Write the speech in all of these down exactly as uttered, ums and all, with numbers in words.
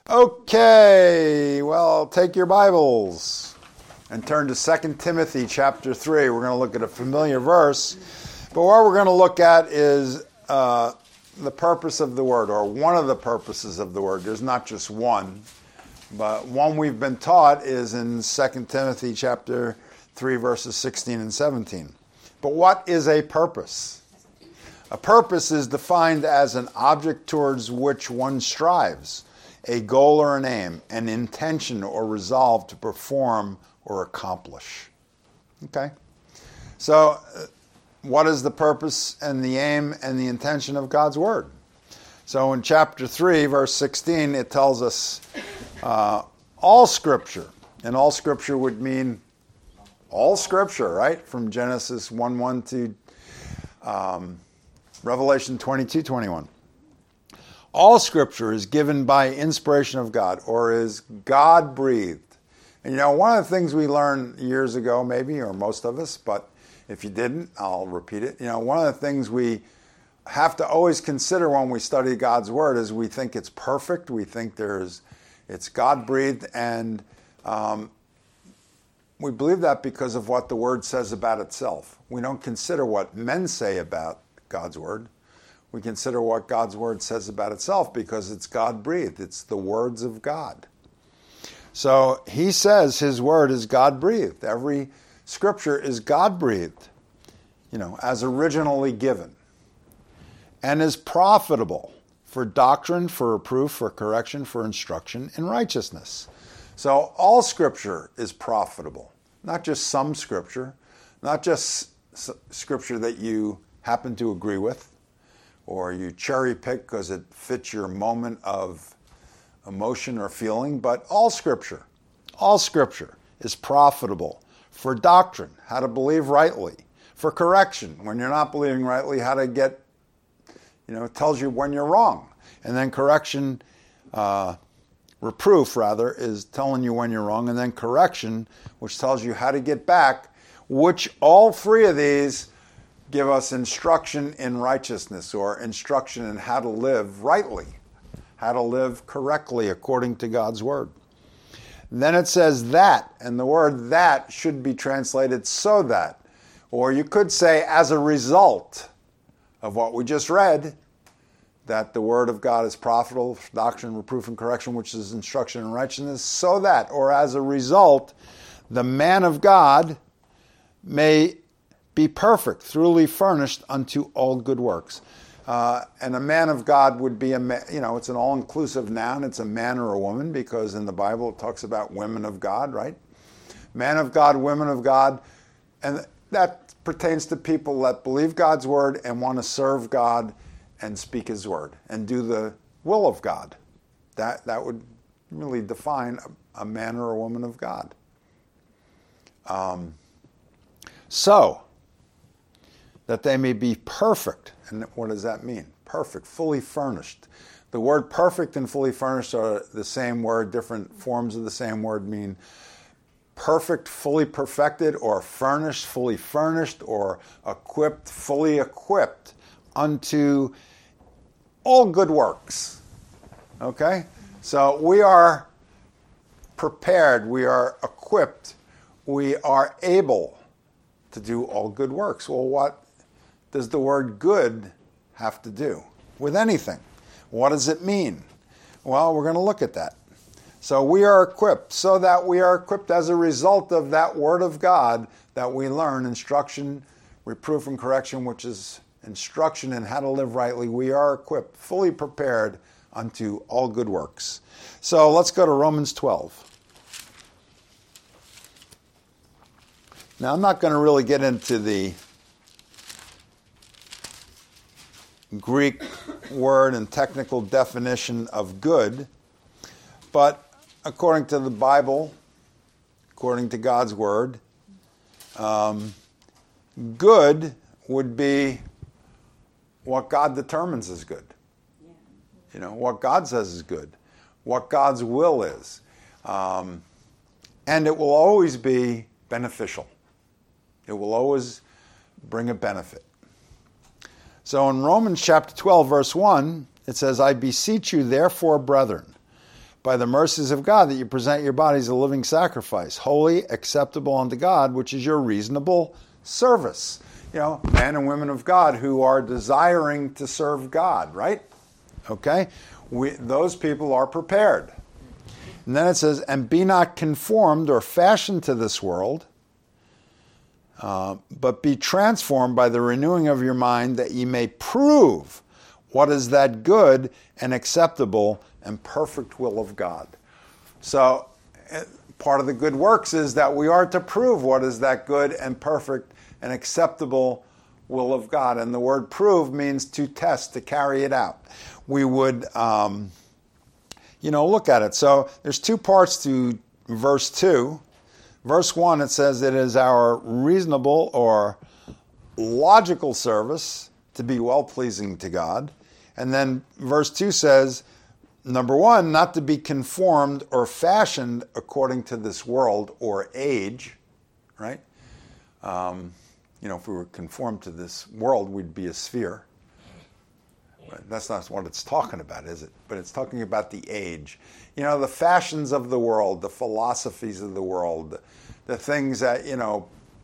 Okay, well, take your Bibles and turn to Second Timothy chapter three. We're going to look at a familiar verse, but what we're going to look at is uh, the purpose of the word, or one of the purposes of the word. There's not just one, but one we've been taught is in Second Timothy chapter three, verses sixteen and seventeen. But what is a purpose? A purpose is defined as an object towards which one strives, a goal or an aim, an intention or resolve to perform or accomplish. Okay? So, uh, what is the purpose and the aim and the intention of God's Word? So in chapter three, verse sixteen, it tells us uh, all Scripture. And all Scripture would mean all Scripture, right? From Genesis one one to um, Revelation twenty-two twenty-one. All Scripture is given by inspiration of God, or is God-breathed. And you know, one of the things we learned years ago, maybe, or most of us, but if you didn't, I'll repeat it. You know, one of the things we have to always consider when we study God's Word is we think it's perfect. We think there's, it's God-breathed, and um, we believe that because of what the Word says about itself. We don't consider what men say about God's Word. We consider what God's Word says about itself because it's God-breathed. It's the words of God. So he says his Word is God-breathed. Every Scripture is God-breathed, you know, as originally given, and is profitable for doctrine, for reproof, for correction, for instruction in righteousness. So all Scripture is profitable, not just some Scripture, not just Scripture that you happen to agree with, or you cherry pick because it fits your moment of emotion or feeling, but all Scripture, all Scripture is profitable for doctrine, how to believe rightly, for correction, when you're not believing rightly, how to get, you know, it tells you when you're wrong. And then correction, uh, reproof rather, is telling you when you're wrong, and then correction, which tells you how to get back, which all three of these give us instruction in righteousness, or instruction in how to live rightly, how to live correctly according to God's Word. And then it says that, and the word that should be translated so that, or you could say as a result of what we just read, that the Word of God is profitable for doctrine, reproof, and correction, which is instruction in righteousness, so that, or as a result, the man of God may be perfect, thoroughly furnished unto all good works. Uh, and a man of God would be a, ma- you know, it's an all-inclusive noun. It's a man or a woman, because in the Bible it talks about women of God, right? Man of God, women of God. And that pertains to people that believe God's Word and want to serve God and speak His Word and do the will of God. That, that would really define a, a man or a woman of God. Um, so, that they may be perfect. And what does that mean? Perfect, fully furnished. The word perfect and fully furnished are the same word. Different forms of the same word mean perfect, fully perfected, or furnished, fully furnished, or equipped, fully equipped unto all good works. Okay? So we are prepared, we are equipped, we are able to do all good works. Well, what does the word good have to do with anything? What does it mean? Well, we're going to look at that. So we are equipped, so that we are equipped as a result of that Word of God that we learn, instruction, reproof, and correction, which is instruction in how to live rightly. We are equipped, fully prepared unto all good works. So let's go to Romans twelve. Now, I'm not going to really get into the Greek word and technical definition of good, but according to the Bible, according to God's Word, um, good would be what God determines is good. You know, what God says is good, what God's will is. Um, and it will always be beneficial. It will always bring a benefit. So in Romans chapter twelve, verse one, it says, I beseech you, therefore, brethren, by the mercies of God, that you present your bodies a living sacrifice, holy, acceptable unto God, which is your reasonable service. You know, men and women of God who are desiring to serve God, right? Okay? We, those people are prepared. And then it says, and be not conformed or fashioned to this world, uh, but be transformed by the renewing of your mind, that ye may prove what is that good and acceptable and perfect will of God. So part of the good works is that we are to prove what is that good and perfect and acceptable will of God. And the word prove means to test, to carry it out. We would, um, you know, look at it. So there's two parts to verse two. Verse one, it says it is our reasonable or logical service to be well-pleasing to God. And then verse two says, number one, not to be conformed or fashioned according to this world or age, right? Um, you know, if we were conformed to this world, we'd be a sphere. But that's not what it's talking about, is it? But it's talking about the age. You know, the fashions of the world, the philosophies of the world, the things that, you know,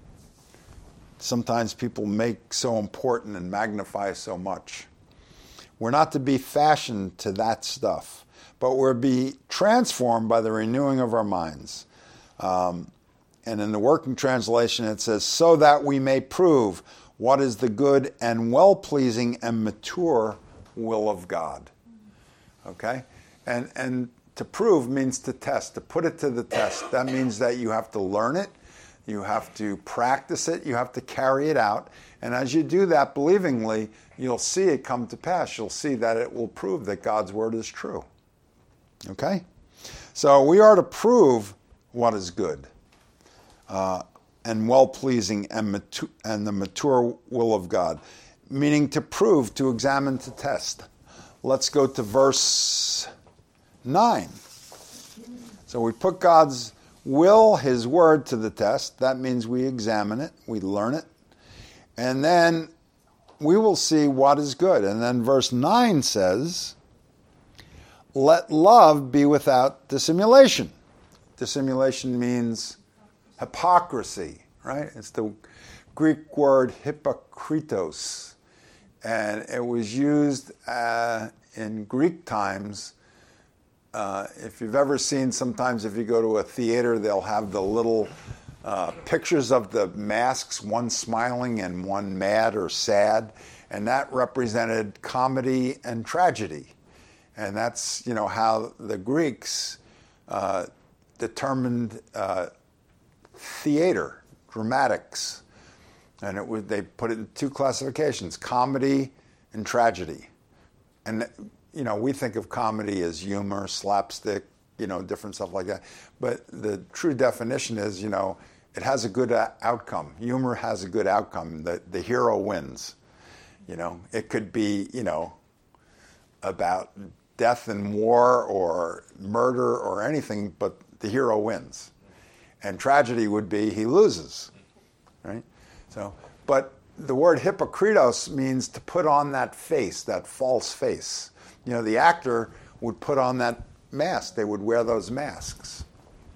sometimes people make so important and magnify so much. We're not to be fashioned to that stuff, but we're to be transformed by the renewing of our minds. Um, and in the Working Translation, it says, so that we may prove what is the good and well-pleasing and mature will of God. Okay? And and to prove means to test, to put it to the test. That means that you have to learn it, you have to practice it, you have to carry it out. And as you do that believingly, you'll see it come to pass. You'll see that it will prove that God's word is true. Okay? So we are to prove what is good uh, and well-pleasing and, mature, and the mature will of God. Meaning to prove, to examine, to test. Let's go to verse nine. So we put God's will, his word, to the test. That means we examine it, we learn it. And then we will see what is good. And then verse nine says, let love be without dissimulation. Dissimulation means hypocrisy, right? It's the Greek word hypokritos. And it was used uh, in Greek times. Uh, if you've ever seen, sometimes if you go to a theater, they'll have the little uh, pictures of the masks, one smiling and one mad or sad. And that represented comedy and tragedy. And that's, you know, how the Greeks uh, determined uh, theater, dramatics. And it was, they put it in two classifications, comedy and tragedy. And, you know, we think of comedy as humor, slapstick, you know, different stuff like that. But the true definition is, you know, it has a good uh, outcome. Humor has a good outcome. The, the hero wins. You know, it could be, you know, about death and war or murder or anything, but the hero wins. And tragedy would be he loses, right? So, but the word hypokritos means to put on that face, that false face. You know, the actor would put on that mask. They would wear those masks.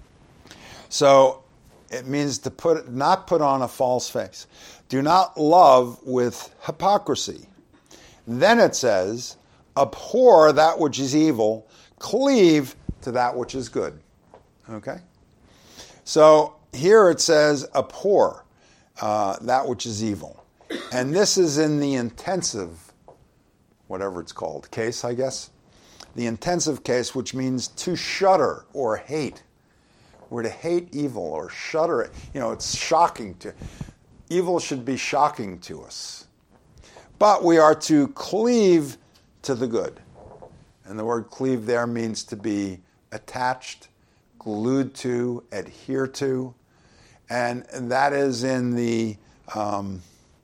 So it means to put not put on a false face. Do not love with hypocrisy. Then it says, abhor that which is evil, cleave to that which is good. Okay? So here it says, abhor uh, that which is evil. And this is in the intensive, whatever it's called, case, I guess. The intensive case, which means to shudder or hate. We're to hate evil or shudder it. You know, it's shocking to... Evil should be shocking to us. But we are to cleave to the good. And the word cleave there means to be attached, glued to, adhere to. And that is in the, um,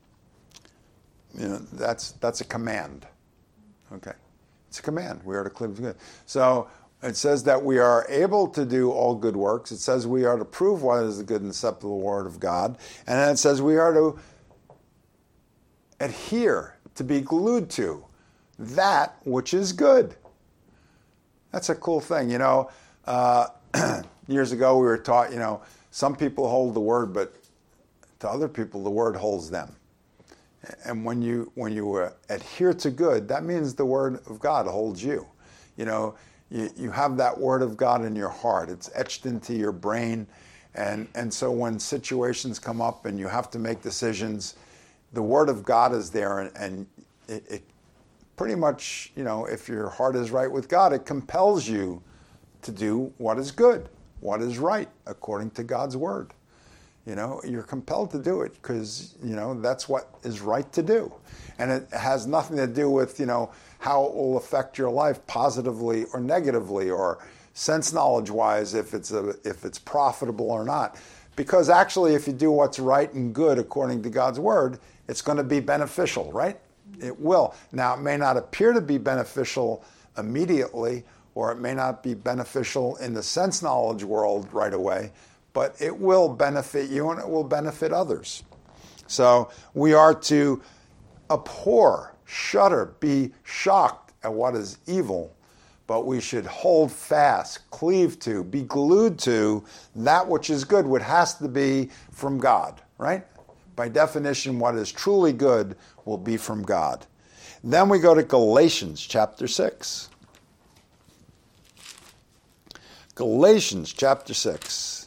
you know, that's that's a command. Okay. It's a command. We are to cleave to good. So it says that we are able to do all good works. It says we are to prove what is the good and acceptable word of God. And then it says we are to adhere, to be glued to that which is good. That's a cool thing. You know, uh, years ago we were taught, you know, some people hold the word, but to other people the word holds them. And when you when you uh, adhere to good, that means the word of God holds you. You know, you, you have that word of God in your heart. It's etched into your brain. And, and so when situations come up and you have to make decisions, the word of God is there, and, and it, it pretty much, you know, if your heart is right with God, it compels you to do what is good, what is right, according to God's word. You know, you're compelled to do it because, you know, that's what is right to do. And it has nothing to do with, you know, how it will affect your life positively or negatively, or sense knowledge wise, if it's a, if it's profitable or not. Because actually, if you do what's right and good according to God's word, it's going to be beneficial, right? It will. Now, it may not appear to be beneficial immediately, or it may not be beneficial in the sense knowledge world right away, but it will benefit you and it will benefit others. So we are to abhor, shudder, be shocked at what is evil, but we should hold fast, cleave to, be glued to that which is good, what has to be from God, right? By definition, what is truly good will be from God. Then we go to Galatians chapter six. Galatians chapter six.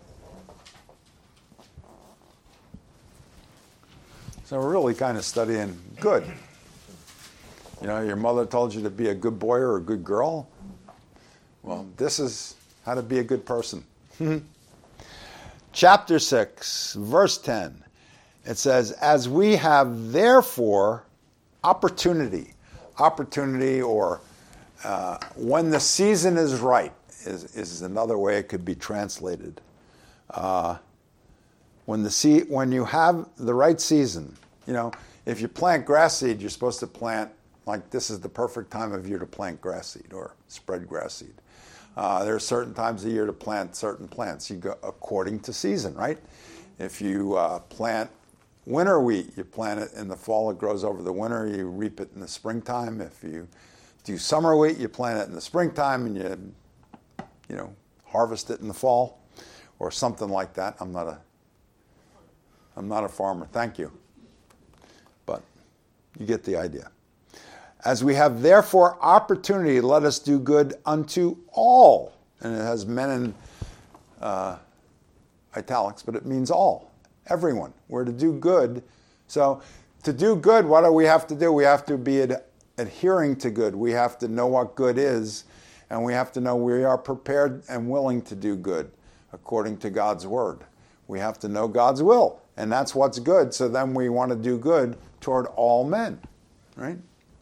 So we're really kind of studying good. You know, your mother told you to be a good boy or a good girl. Well, this is how to be a good person. Chapter six, verse ten. It says, as we have therefore opportunity. Opportunity, or uh, when the season is right, is, is another way it could be translated. Uh, when the se- when you have the right season, you know, if you plant grass seed, you're supposed to plant, like this is the perfect time of year to plant grass seed or spread grass seed. Uh, there are certain times of year to plant certain plants. You go according to season, right? If you uh, plant winter wheat, you plant it in the fall, it grows over the winter, you reap it in the springtime. If you do summer wheat, you plant it in the springtime and you, you know, harvest it in the fall or something like that. I'm not a, I'm not a farmer, thank you. But you get the idea. As we have therefore opportunity, let us do good unto all. And it has men in uh, italics, but it means all. Everyone. We're to do good. So to do good, what do we have to do? We have to be ad- adhering to good. We have to know what good is, and we have to know we are prepared and willing to do good according to God's word. We have to know God's will, and that's what's good. So then we want to do good toward all men, right?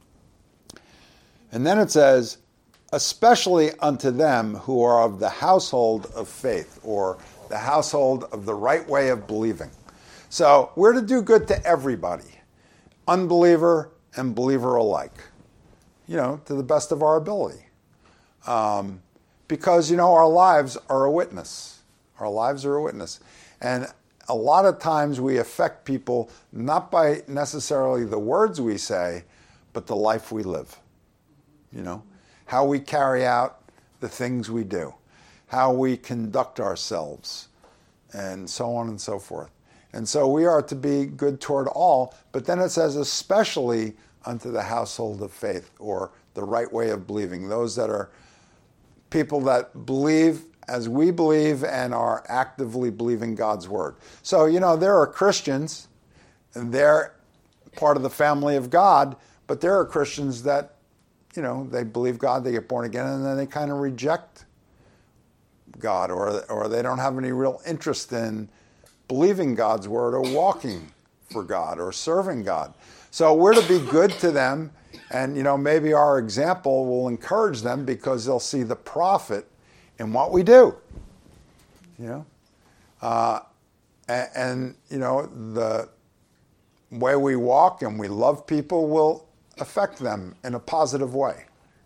And then it says, especially unto them who are of the household of faith, or the household of the right way of believing. So we're to do good to everybody, unbeliever and believer alike, you know, to the best of our ability. Um, because, you know, our lives are a witness. Our lives are a witness. And a lot of times we affect people not by necessarily the words we say, but the life we live. You know, how we carry out the things we do, how we conduct ourselves, and so on and so forth. And so we are to be good toward all, but then it says especially unto the household of faith, or the right way of believing, those that are people that believe as we believe and are actively believing God's word. So, you know, there are Christians, and they're part of the family of God, but there are Christians that, you know, they believe God, they get born again, and then they kind of reject God, or or they don't have any real interest in believing God's word or walking for God or serving God. So we're to be good to them, and, you know, maybe our example will encourage them because they'll see the profit in what we do, you know. Uh, and, and, you know, the way we walk and we love people will affect them in a positive way.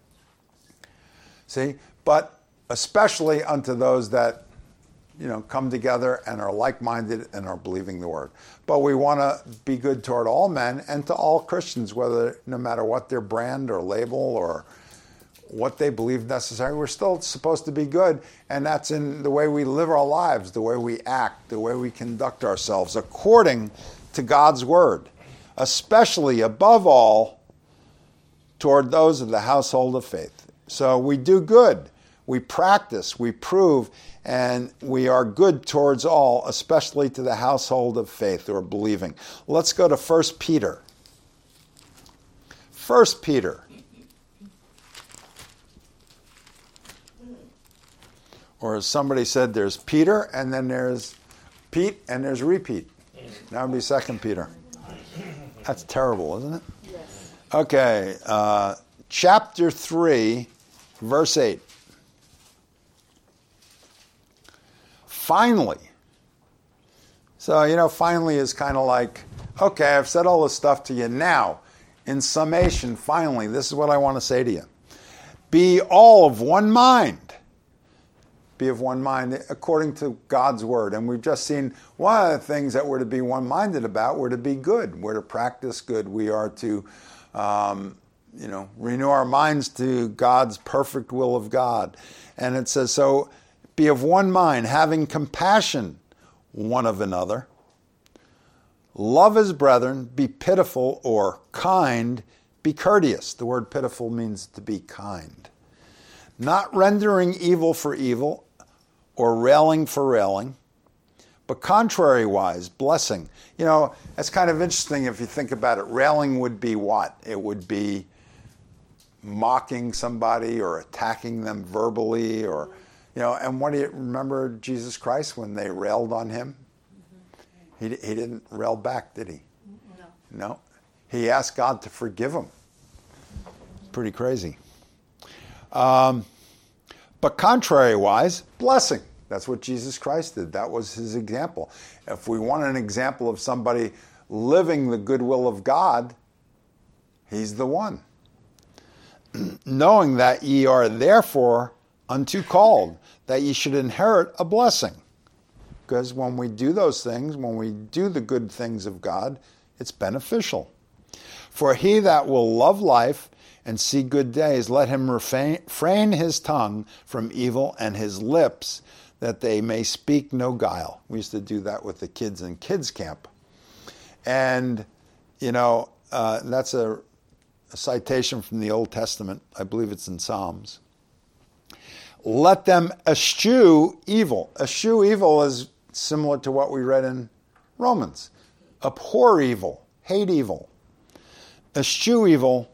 See? But especially unto those that, you know, come together and are like-minded and are believing the word. But we want to be good toward all men and to all Christians, whether, no matter what their brand or label or what they believe necessary. We're still supposed to be good, and that's in the way we live our lives, the way we act, the way we conduct ourselves, according to God's word, especially above all toward those of the household of faith. So we do good, we practice, we prove, and we are good towards all, especially to the household of faith or believing. Let's go to First Peter. First Peter. Or as somebody said, there's Peter, and then there's Pete, and there's repeat. That would be Second Peter. That's terrible, isn't it? Yes. Okay, uh, chapter three, verse eight. Finally. So, you know, finally is kind of like, okay, I've said all this stuff to you. Now, in summation, finally, this is what I want to say to you. Be all of one mind. Be of one mind according to God's word. And we've just seen one of the things that we're to be one-minded about, we're to be good. We're to practice good. We are to, um, you know, renew our minds to God's perfect will of God. And it says, so be of one mind, having compassion one of another. Love as brethren, be pitiful or kind, be courteous. The word pitiful means to be kind. Not rendering evil for evil or railing for railing, but contrariwise, blessing. You know, it's kind of interesting if you think about it. Railing would be what? It would be mocking somebody or attacking them verbally, or, you know, and what do you remember Jesus Christ when they railed on him? He, he didn't rail back, did he? No. No. He asked God to forgive him. Pretty crazy. Um, but contrariwise, blessing. That's what Jesus Christ did. That was his example. If we want an example of somebody living the goodwill of God, he's the one. Knowing that ye are therefore unto called, that ye should inherit a blessing. Because when we do those things, when we do the good things of God, it's beneficial. For he that will love life and see good days, let him refrain his tongue from evil and his lips, that they may speak no guile. We used to do that with the kids in kids camp. And, you know, uh, that's a, a citation from the Old Testament. I believe it's in Psalms. Let them eschew evil. Eschew evil is similar to what we read in Romans. Abhor evil, hate evil. Eschew evil.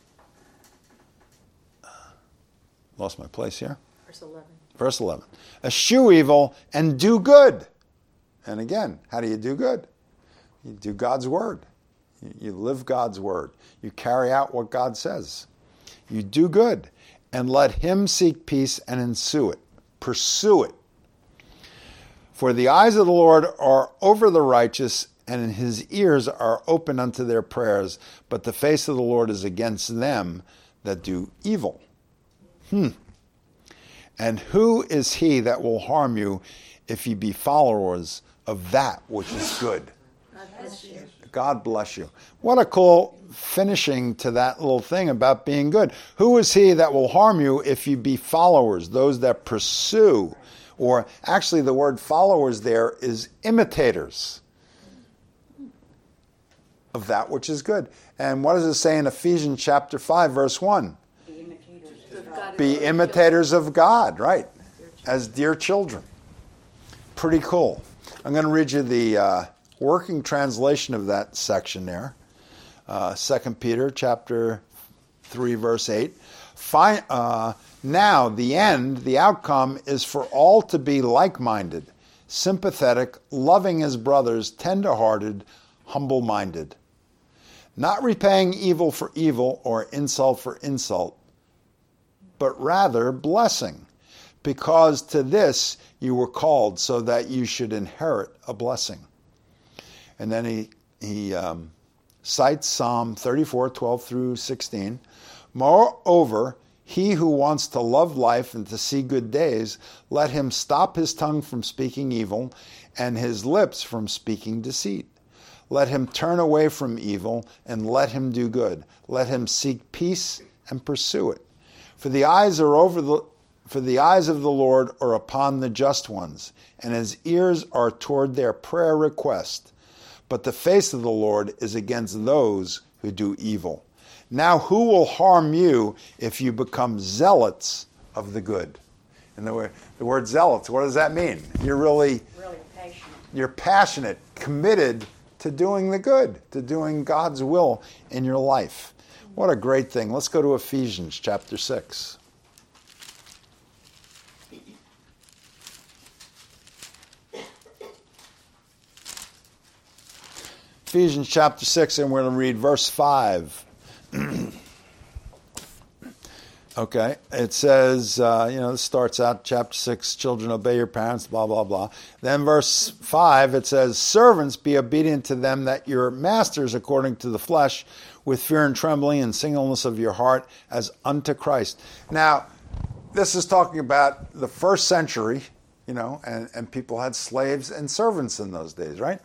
Lost my place here. Verse eleven. Verse eleven. Eschew evil and do good. And again, how do you do good? You do God's word. You live God's word. You carry out what God says. You do good. And let him seek peace and ensue it. Pursue it. For the eyes of the Lord are over the righteous, and his ears are open unto their prayers, but the face of the Lord is against them that do evil. Hmm. And who is he that will harm you if ye be followers of that which is good? God bless you. God bless you. What a cool finishing to that little thing about being good. Who is he that will harm you if you be followers, those that pursue? Or actually the word followers there is imitators of that which is good. And what does it say in Ephesians chapter five, verse one? Be imitators of God. Be imitators of God, right? As dear children. Pretty cool. I'm going to read you the uh, working translation of that section there. Uh, Second Peter chapter three, verse eight. Fi- uh, now, the end, the outcome, is for all to be like-minded, sympathetic, loving as brothers, tender-hearted, humble-minded, not repaying evil for evil or insult for insult, but rather blessing, because to this you were called, so that you should inherit a blessing. And then he he um, cites Psalm thirty-four, twelve through sixteen. Moreover, he who wants to love life and to see good days, let him stop his tongue from speaking evil and his lips from speaking deceit. Let him turn away from evil and let him do good. Let him seek peace and pursue it. For the eyes are over the for the eyes of the Lord are upon the just ones, and his ears are toward their prayer request. But the face of the Lord is against those who do evil. Now who will harm you if you become zealots of the good? And the word, the word zealots, what does that mean? You're really, Really passionate. you're passionate, committed to doing the good, to doing God's will in your life. What a great thing. Let's go to Ephesians chapter six. Ephesians chapter six, and we're going to read verse five. Okay, it says, uh, you know, this starts out chapter six, children obey your parents, blah, blah, blah. Then verse five, it says, servants, be obedient to them that your masters according to the flesh, with fear and trembling and singleness of your heart, as unto Christ. Now, this is talking about the first century, you know, and, and people had slaves and servants in those days, right?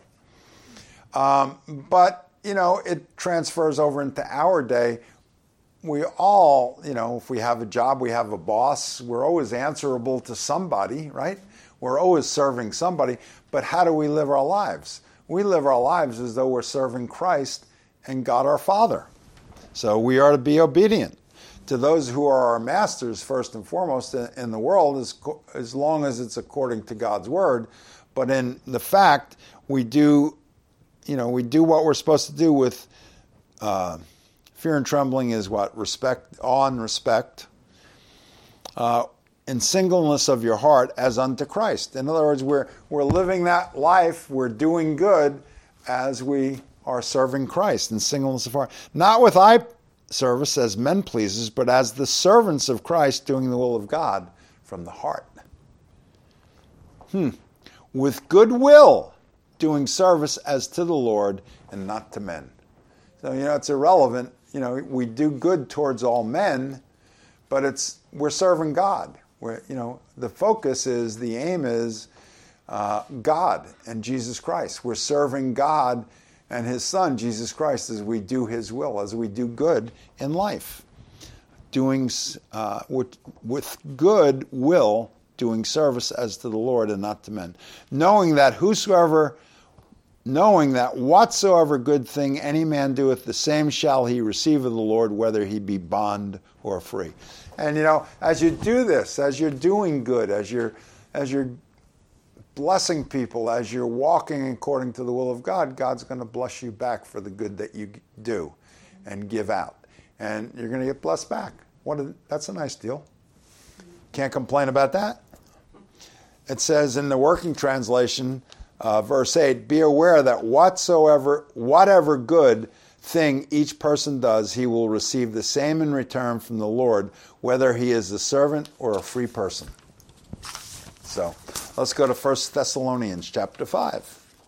Um, but, you know, it transfers over into our day. We all, you know, if we have a job, we have a boss, we're always answerable to somebody, right? We're always serving somebody. But how do we live our lives? We live our lives as though we're serving Christ and God our Father. So we are to be obedient to those who are our masters, first and foremost, in the world, as, as long as it's according to God's word. But in the fact, we do, you know, we do what we're supposed to do with uh, fear and trembling is what? Respect, awe and respect. Uh, in singleness of your heart as unto Christ. In other words, we're we're living that life, we're doing good as we are serving Christ in singleness of heart. Not with eye service as men pleasers, but as the servants of Christ doing the will of God from the heart. Hmm. With goodwill doing service as to the Lord and not to men. So, you know, it's irrelevant. You know, we do good towards all men, but it's we're serving God. We're, you know, the focus is, the aim is uh, God and Jesus Christ. We're serving God and his Son, Jesus Christ, as we do his will, as we do good in life. Doing uh, with, with good will, doing service as to the Lord and not to men. Knowing that whosoever... Knowing that whatsoever good thing any man doeth, the same shall he receive of the Lord, whether he be bond or free. And, you know, as you do this, as you're doing good, as you're, as you're blessing people, as you're walking according to the will of God, God's going to bless you back for the good that you do and give out. And you're going to get blessed back. What a, that's a nice deal. Can't complain about that. It says in the Working Translation, Uh, verse eight, be aware that whatsoever, whatever good thing each person does, he will receive the same in return from the Lord, whether he is a servant or a free person. So, let's go to First Thessalonians chapter five.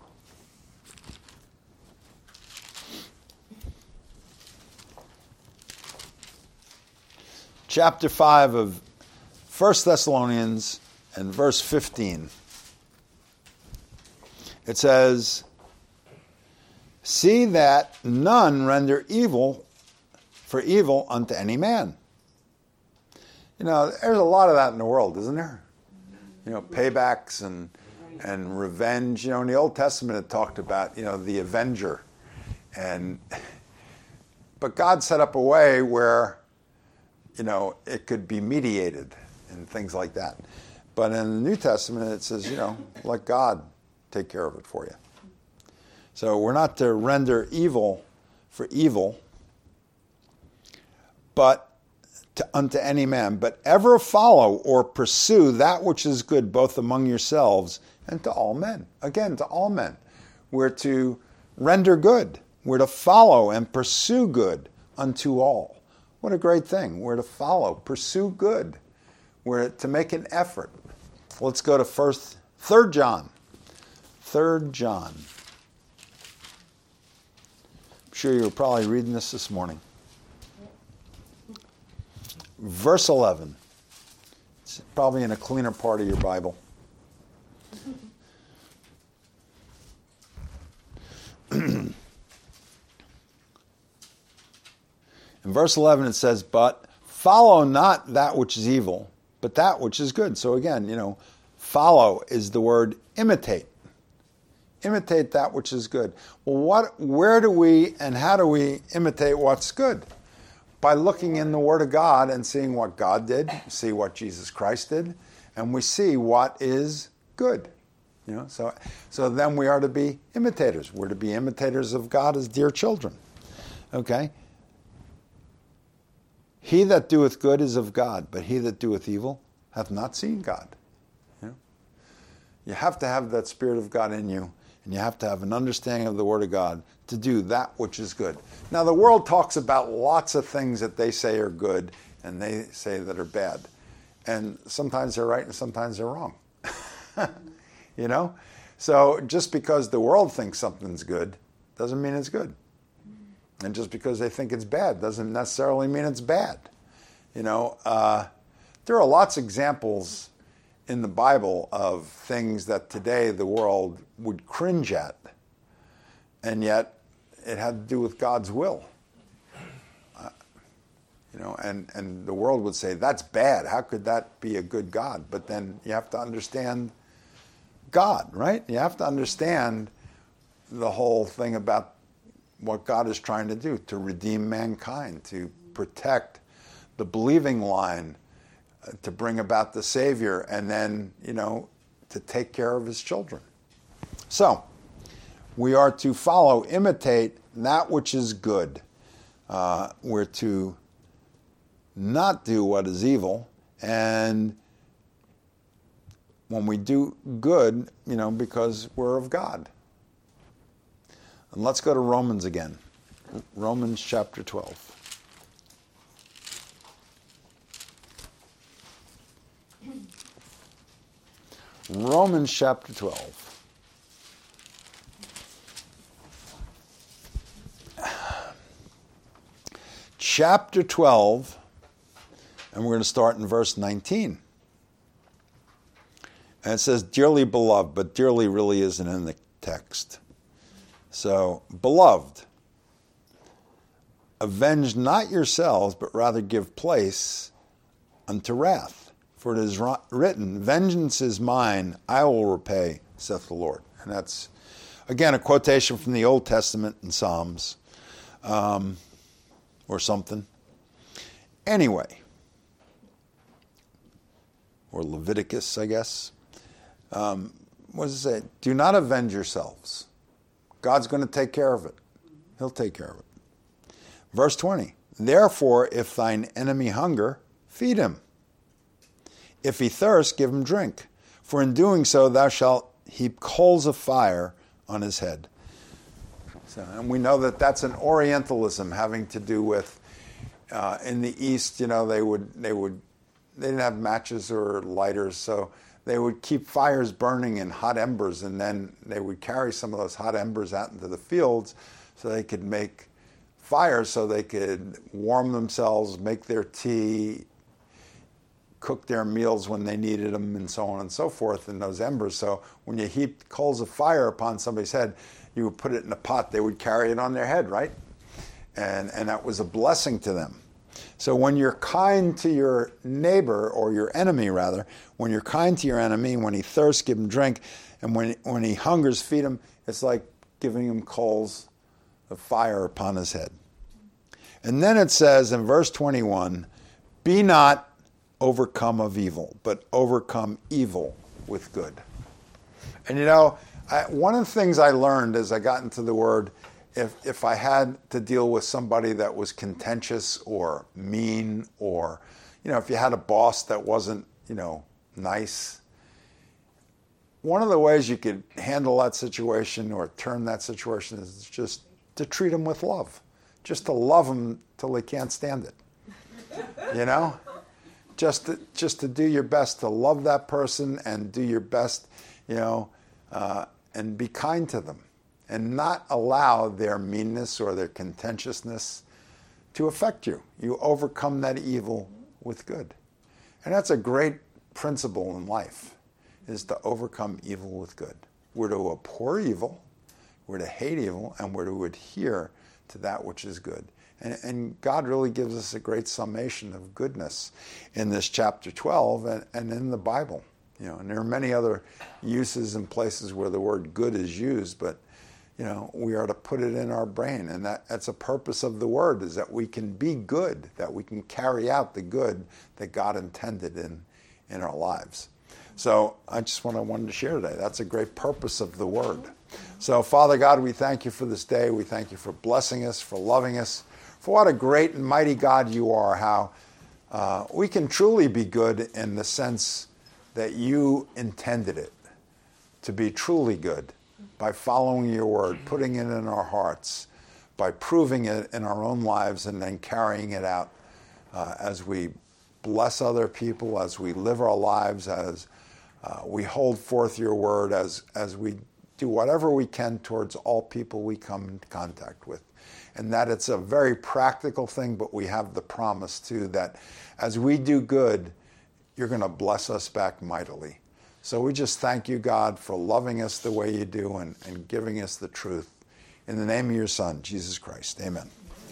Chapter five of First Thessalonians and verse fifteen. It says, see that none render evil for evil unto any man. You know, there's a lot of that in the world, isn't there? You know, paybacks and and revenge. You know, in the Old Testament it talked about, you know, the avenger. And but God set up a way where, you know, it could be mediated and things like that. But in the New Testament it says, you know, let God take care of it for you. So we're not to render evil for evil, but to, unto any man, but ever follow or pursue that which is good, both among yourselves and to all men. Again, to all men. We're to render good. We're to follow and pursue good unto all. What a great thing. We're to follow, pursue good. We're to make an effort. Let's go to first, Third John. Third John. I'm sure you were probably reading this this morning. Verse eleven. It's probably in a cleaner part of your Bible. In verse eleven it says, but Follow not that which is evil, but that which is good. So again, you know, follow is the word imitate. Imitate that which is good. Well, what, where do we and how do we imitate what's good? By looking in the Word of God and seeing what God did, see what Jesus Christ did, and we see what is good. You know, so so then we are to be imitators. We're to be imitators of God as dear children. Okay? He that doeth good is of God, but he that doeth evil hath not seen God. You know? You have to have that Spirit of God in you, and you have to have an understanding of the Word of God to do that which is good. Now, the world talks about lots of things that they say are good and they say that are bad. And sometimes they're right and sometimes they're wrong. You know? So just because the world thinks something's good doesn't mean it's good. And just because they think it's bad doesn't necessarily mean it's bad. You know, uh, there are lots of examples in the Bible of things that today the world would cringe at, and yet it had to do with God's will. Uh, you know, and, and the world would say, that's bad. How could that be a good God? But then you have to understand God, right? You have to understand the whole thing about what God is trying to do, to redeem mankind, to protect the believing line, uh, to bring about the Savior, and then, you know, to take care of his children. So, we are to follow, imitate that which is good. Uh, we're to not do what is evil, and when we do good, you know, because we're of God. And let's go to Romans again. Romans chapter twelve. Romans chapter twelve. Chapter twelve, and we're going to start in verse nineteen. And it says, dearly beloved, but dearly really isn't in the text. So, beloved, avenge not yourselves, but rather give place unto wrath. For it is written, vengeance is mine, I will repay, saith the Lord. And that's, again, a quotation from the Old Testament in Psalms, um, or something. Anyway, or Leviticus, I guess. Um, what does it say? Do not avenge yourselves. God's going to take care of it. He'll take care of it. Verse twenty, therefore, if thine enemy hunger, feed him. If he thirst, give him drink. For in doing so, thou shalt heap coals of fire on his head. So, and we know that that's an Orientalism having to do with, uh, in the East, you know, they would, they would, they didn't have matches or lighters, so they would keep fires burning in hot embers, and then they would carry some of those hot embers out into the fields so they could make fires, so they could warm themselves, make their tea, cook their meals when they needed them, and so on and so forth in those embers. So when you heaped coals of fire upon somebody's head, you would put it in a pot, they would carry it on their head, right? And, and that was a blessing to them. So when you're kind to your neighbor, or your enemy rather, when you're kind to your enemy, when he thirsts, give him drink, and when, when he hungers, feed him, it's like giving him coals of fire upon his head. And then it says in verse twenty-one, be not overcome of evil, but overcome evil with good. And you know, I, one of the things I learned as I got into the Word, If if I had to deal with somebody that was contentious or mean, or, you know, if you had a boss that wasn't, you know, nice, one of the ways you could handle that situation or turn that situation is just to treat them with love. Just to love them till they can't stand it. You know? Just to, just to do your best to love that person and do your best, you know, uh, and be kind to them. And not allow their meanness or their contentiousness to affect you. You overcome that evil with good. And that's a great principle in life, is to overcome evil with good. We're to abhor evil, we're to hate evil, and we're to adhere to that which is good. And, and God really gives us a great summation of goodness in this chapter twelve and, and in the Bible. You know, and there are many other uses and places where the word good is used, but you know, we are to put it in our brain, and that, that's a purpose of the word, is that we can be good, that we can carry out the good that God intended in, in our lives. So I just want to wanted to share today. That's a great purpose of the word. So Father God, we thank you for this day. We thank you for blessing us, for loving us, for what a great and mighty God you are, how uh, we can truly be good in the sense that you intended it to be truly good, by following your word, putting it in our hearts, by proving it in our own lives, and then carrying it out uh, as we bless other people, as we live our lives, as uh, we hold forth your word, as, as we do whatever we can towards all people we come in contact with. And that it's a very practical thing, but we have the promise too that as we do good, you're going to bless us back mightily. So we just thank you, God, for loving us the way you do and, and giving us the truth. In the name of your Son, Jesus Christ, amen.